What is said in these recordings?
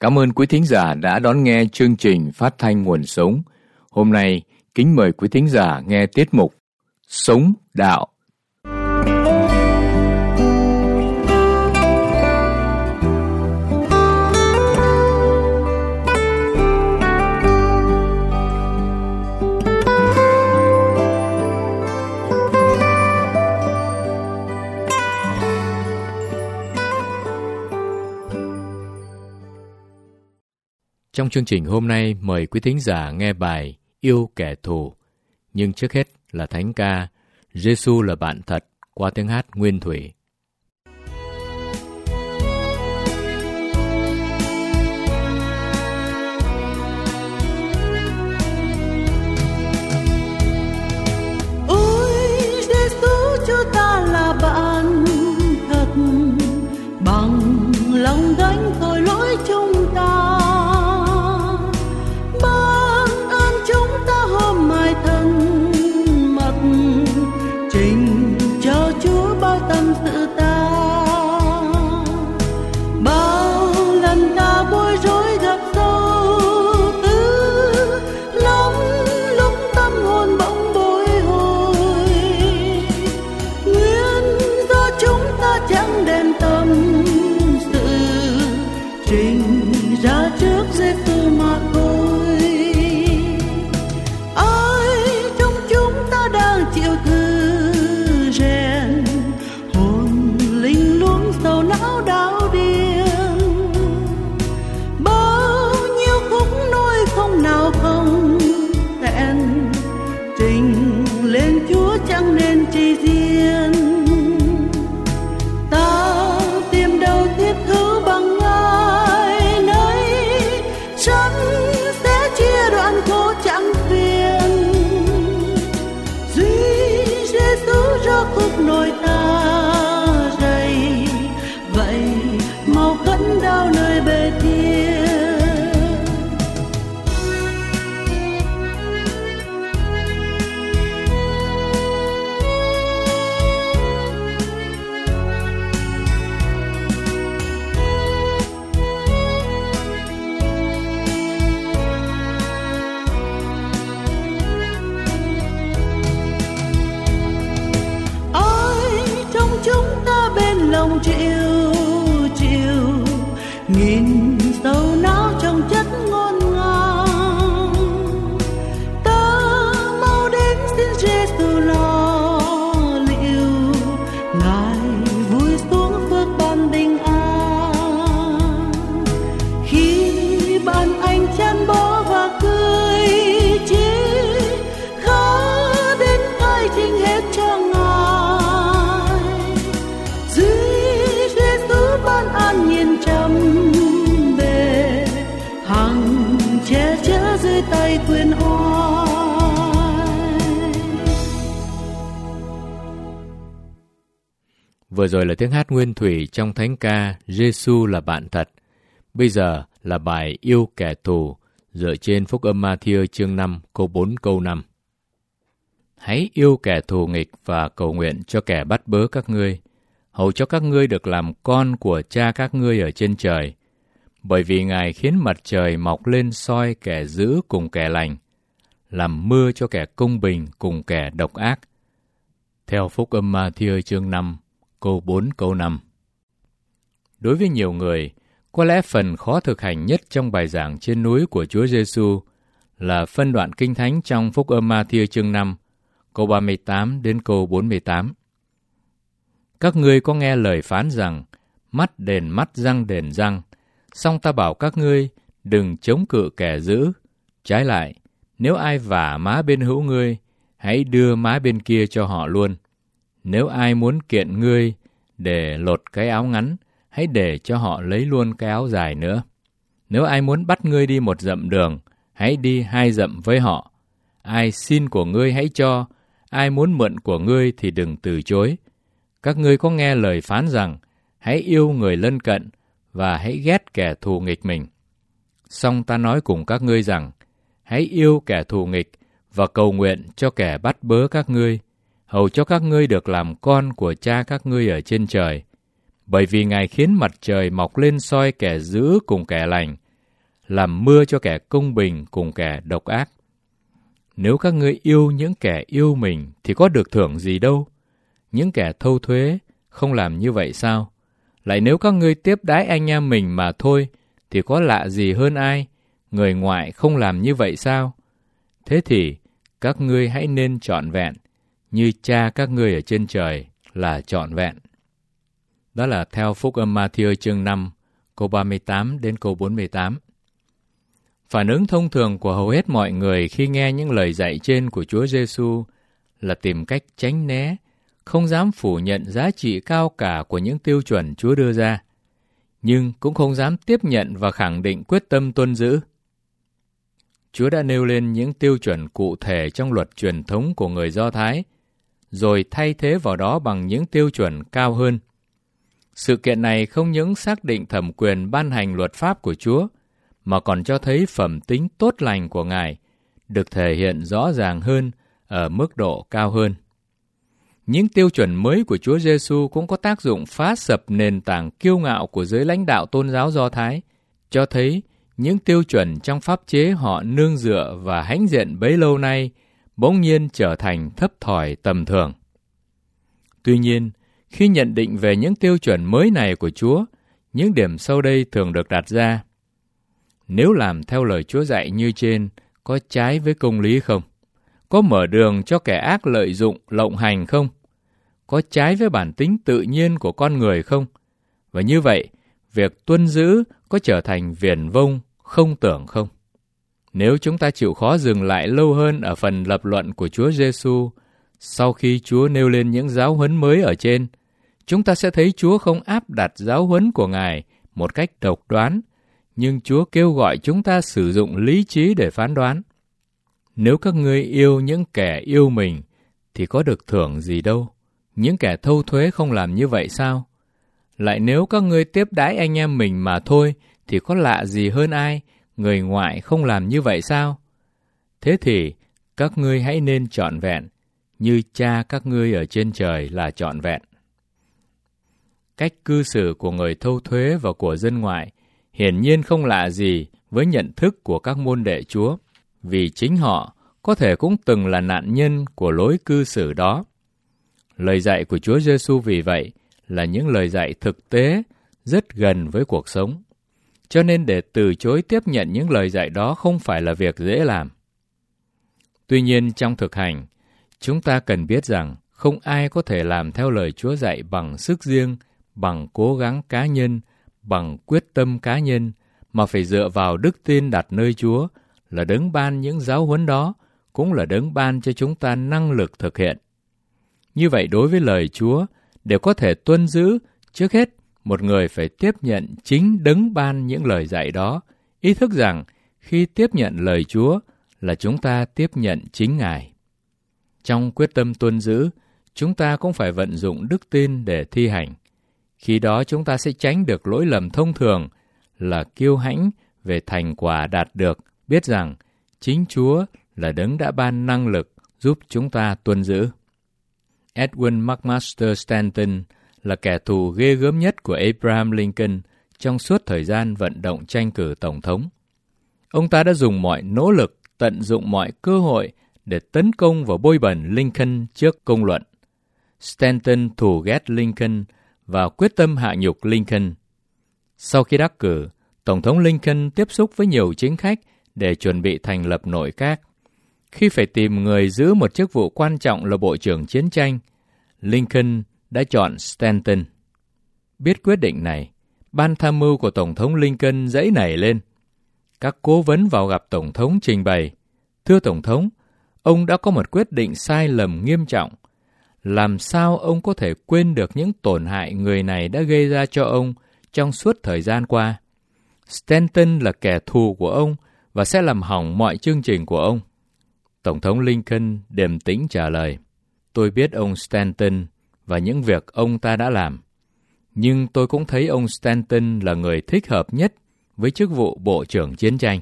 Cảm ơn quý thính giả đã đón nghe chương trình phát thanh Nguồn Sống. Hôm nay, kính mời quý thính giả nghe tiết mục Sống Đạo. Trong chương trình hôm nay, mời quý thính giả nghe bài Yêu Kẻ Thù. Nhưng trước hết là thánh ca Giê-xu là bạn thật qua tiếng hát Nguyên Thủy. Ôi Giê-xu, Chúa ta là bạn thật, bằng lòng gánh tội lỗi chúng ta. Nỗi ta rầy vậy mau khấn đau nơi bề thiên. Lòng chịu nghìn sầu não trong chất ngôn ngang, ta mau đến xin Giê-xu lo liệu, Ngài vui xuống phước ban bình an. Khi bạn anh chăn bó và cười chia, khó đến khai trình hết cho Ngài. An nhiên trầm bề hằng che chở dưới tay quyền oai. Vừa rồi là tiếng hát Nguyên Thủy trong thánh ca Giê-xu là bạn thật. Bây giờ là bài Yêu Kẻ Thù dựa trên Phúc Âm Ma-thi-ơ chương 5 câu 4 câu 5. Hãy yêu kẻ thù nghịch và cầu nguyện cho kẻ bắt bớ các ngươi, hầu cho các ngươi được làm con của Cha các ngươi ở trên trời, bởi vì Ngài khiến mặt trời mọc lên soi kẻ dữ cùng kẻ lành, làm mưa cho kẻ công bình cùng kẻ độc ác. Theo Phúc Âm Ma-thi-ơ chương 5, câu 4 câu 5. Đối với nhiều người, có lẽ phần khó thực hành nhất trong bài giảng trên núi của Chúa Giê-xu là phân đoạn Kinh Thánh trong Phúc Âm Ma-thi-ơ chương 5, câu 38 đến câu 48. Các ngươi có nghe lời phán rằng, mắt đền mắt, răng đền răng, song ta bảo các ngươi, đừng chống cự kẻ dữ. Trái lại, nếu ai vả má bên hữu ngươi, hãy đưa má bên kia cho họ luôn. Nếu ai muốn kiện ngươi để lột cái áo ngắn, hãy để cho họ lấy luôn cái áo dài nữa. Nếu ai muốn bắt ngươi đi một dặm đường, hãy đi 2 dặm với họ. Ai xin của ngươi hãy cho, ai muốn mượn của ngươi thì đừng từ chối. Các ngươi có nghe lời phán rằng, hãy yêu người lân cận và hãy ghét kẻ thù nghịch mình. Song ta nói cùng các ngươi rằng, hãy yêu kẻ thù nghịch và cầu nguyện cho kẻ bắt bớ các ngươi, hầu cho các ngươi được làm con của Cha các ngươi ở trên trời. Bởi vì Ngài khiến mặt trời mọc lên soi kẻ dữ cùng kẻ lành, làm mưa cho kẻ công bình cùng kẻ độc ác. Nếu các ngươi yêu những kẻ yêu mình thì có được thưởng gì đâu? Những kẻ thâu thuế không làm như vậy sao? Lại nếu các ngươi tiếp đãi anh em mình mà thôi, thì có lạ gì hơn ai? Người ngoại không làm như vậy sao? Thế thì các ngươi hãy nên trọn vẹn, như Cha các ngươi ở trên trời là trọn vẹn. Đó là theo Phúc âm Ma-thi-ơ chương 5, câu 38 đến câu 48. Phản ứng thông thường của hầu hết mọi người khi nghe những lời dạy trên của Chúa Giêsu là tìm cách tránh né, không dám phủ nhận giá trị cao cả của những tiêu chuẩn Chúa đưa ra, nhưng cũng không dám tiếp nhận và khẳng định quyết tâm tuân giữ. Chúa đã nêu lên những tiêu chuẩn cụ thể trong luật truyền thống của người Do Thái, rồi thay thế vào đó bằng những tiêu chuẩn cao hơn. Sự kiện này không những xác định thẩm quyền ban hành luật pháp của Chúa, mà còn cho thấy phẩm tính tốt lành của Ngài được thể hiện rõ ràng hơn ở mức độ cao hơn. Những tiêu chuẩn mới của Chúa Giêsu cũng có tác dụng phá sập nền tảng kiêu ngạo của giới lãnh đạo tôn giáo Do Thái, cho thấy những tiêu chuẩn trong pháp chế họ nương dựa và hãnh diện bấy lâu nay bỗng nhiên trở thành thấp thỏi tầm thường. Tuy nhiên, khi nhận định về những tiêu chuẩn mới này của Chúa, những điểm sau đây thường được đặt ra. Nếu làm theo lời Chúa dạy như trên, có trái với công lý không? Có mở đường cho kẻ ác lợi dụng, lộng hành không? Có trái với bản tính tự nhiên của con người không? Và như vậy, việc tuân giữ có trở thành viển vông, không tưởng không? Nếu chúng ta chịu khó dừng lại lâu hơn ở phần lập luận của Chúa Giêsu, sau khi Chúa nêu lên những giáo huấn mới ở trên, chúng ta sẽ thấy Chúa không áp đặt giáo huấn của Ngài một cách độc đoán, nhưng Chúa kêu gọi chúng ta sử dụng lý trí để phán đoán. Nếu các ngươi yêu những kẻ yêu mình, thì có được thưởng gì đâu? Những kẻ thâu thuế không làm như vậy sao? Lại nếu các ngươi tiếp đãi anh em mình mà thôi, thì có lạ gì hơn ai? Người ngoại không làm như vậy sao? Thế thì các ngươi hãy nên trọn vẹn, như Cha các ngươi ở trên trời là trọn vẹn. Cách cư xử của người thâu thuế và của dân ngoại hiển nhiên không lạ gì với nhận thức của các môn đệ Chúa, vì chính họ có thể cũng từng là nạn nhân của lối cư xử đó. Lời dạy của Chúa Giêsu vì vậy là những lời dạy thực tế, rất gần với cuộc sống. Cho nên để từ chối tiếp nhận những lời dạy đó không phải là việc dễ làm. Tuy nhiên trong thực hành, chúng ta cần biết rằng không ai có thể làm theo lời Chúa dạy bằng sức riêng, bằng cố gắng cá nhân, bằng quyết tâm cá nhân, mà phải dựa vào đức tin đặt nơi Chúa, là đấng ban những giáo huấn đó, cũng là đấng ban cho chúng ta năng lực thực hiện. Như vậy đối với lời Chúa, để có thể tuân giữ, trước hết một người phải tiếp nhận chính đấng ban những lời dạy đó, ý thức rằng khi tiếp nhận lời Chúa là chúng ta tiếp nhận chính Ngài. Trong quyết tâm tuân giữ, chúng ta cũng phải vận dụng đức tin để thi hành. Khi đó chúng ta sẽ tránh được lỗi lầm thông thường là kiêu hãnh về thành quả đạt được, biết rằng chính Chúa là đấng đã ban năng lực giúp chúng ta tuân giữ. Edwin McMaster Stanton là kẻ thù ghê gớm nhất của Abraham Lincoln trong suốt thời gian vận động tranh cử tổng thống. Ông ta đã dùng mọi nỗ lực, tận dụng mọi cơ hội để tấn công và bôi bẩn Lincoln trước công luận. Stanton thù ghét Lincoln và quyết tâm hạ nhục Lincoln. Sau khi đắc cử, Tổng thống Lincoln tiếp xúc với nhiều chính khách để chuẩn bị thành lập nội các. Khi phải tìm người giữ một chức vụ quan trọng là Bộ trưởng Chiến tranh, Lincoln đã chọn Stanton. Biết quyết định này, ban tham mưu của Tổng thống Lincoln dãy nảy lên. Các cố vấn vào gặp Tổng thống trình bày, thưa Tổng thống, ông đã có một quyết định sai lầm nghiêm trọng. Làm sao ông có thể quên được những tổn hại người này đã gây ra cho ông trong suốt thời gian qua? Stanton là kẻ thù của ông và sẽ làm hỏng mọi chương trình của ông. Tổng thống Lincoln điềm tĩnh trả lời, tôi biết ông Stanton và những việc ông ta đã làm. Nhưng tôi cũng thấy ông Stanton là người thích hợp nhất với chức vụ Bộ trưởng Chiến tranh.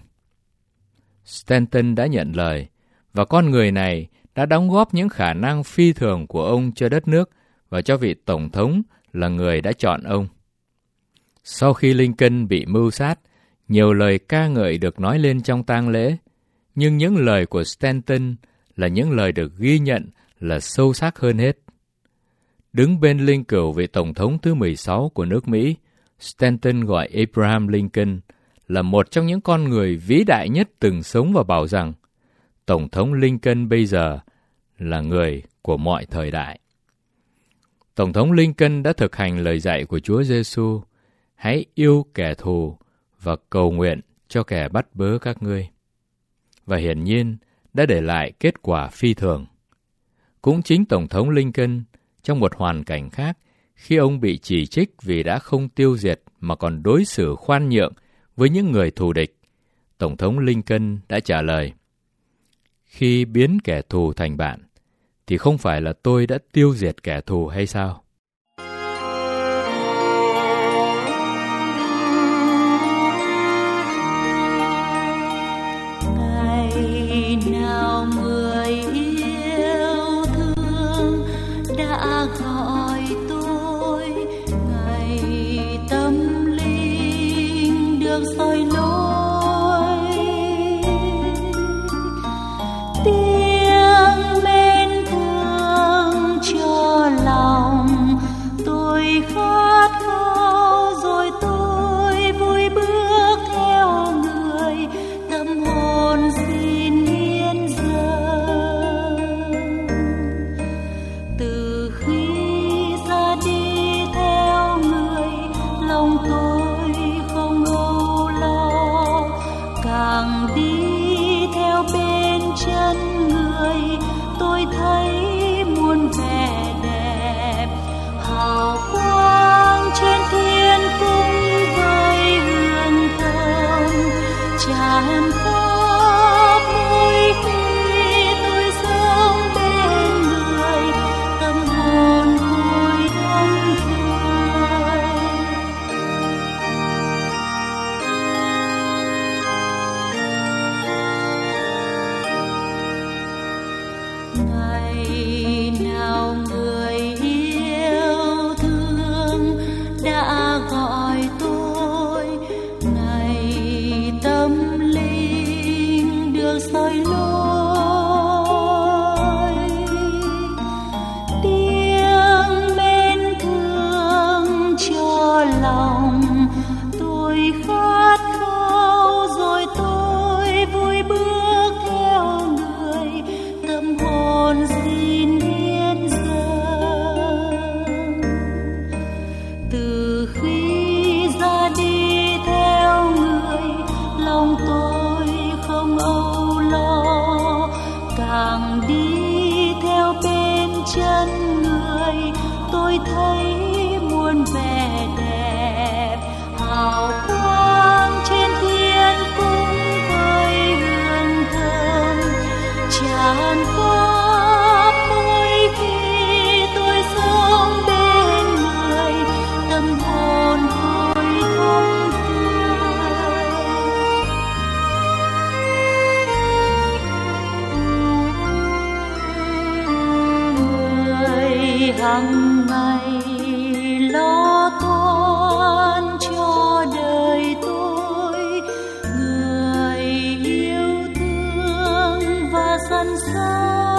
Stanton đã nhận lời, và con người này đã đóng góp những khả năng phi thường của ông cho đất nước và cho vị Tổng thống là người đã chọn ông. Sau khi Lincoln bị mưu sát, Nhiều lời ca ngợi được nói lên trong tang lễ, nhưng những lời của Stanton là những lời được ghi nhận là sâu sắc hơn hết. Đứng bên linh cữu vị Tổng thống thứ 16 của nước Mỹ, Stanton gọi Abraham Lincoln là một trong những con người vĩ đại nhất từng sống và bảo rằng Tổng thống Lincoln bây giờ là người của mọi thời đại. Tổng thống Lincoln đã thực hành lời dạy của Chúa Giêsu: hãy yêu kẻ thù và cầu nguyện cho kẻ bắt bớ các ngươi. Và hiển nhiên đã để lại kết quả phi thường. Cũng chính Tổng thống Lincoln, trong một hoàn cảnh khác, khi ông bị chỉ trích vì đã không tiêu diệt mà còn đối xử khoan nhượng với những người thù địch, Tổng thống Lincoln đã trả lời: khi biến kẻ thù thành bạn, thì không phải là tôi đã tiêu diệt kẻ thù hay sao? Ngày nào người yêu thương đã gọi tôi, ngày tâm linh được soi lối, tiếng mến thương cho lòng tôi khát khao, rồi tôi vui bước theo người, tâm hồn xin hiến dâng. Từ khi ra đi theo người, lòng tôi không âu lo, càng đi theo bên chân người, tôi thấy muôn vẻ đẹp, hào quang trên thiên cung với hương thơm tràn khắp mỗi khi tôi sống bên người, tâm hồn tôi thắm tươi. Ngày nào người yêu thương đã gọi tôi, ngày tâm linh được soi lối, tiếng mến thương cho lòng tôi khát khao, rồi tôi vui bước theo người, tâm hồn xin hiến dâng. Từ khi ra đi theo người, lòng tôi không âu lo, càng đi theo bên chân người, tôi thấy muôn vẻ đẹp, hào quang trên thiên cung với hương thơm tràn khắp mỗi khi tôi sống bên người, tâm hồn tôi thắm tươi. Người hằng ngày lo toan cho đời tôi, người yêu thương và săn sóc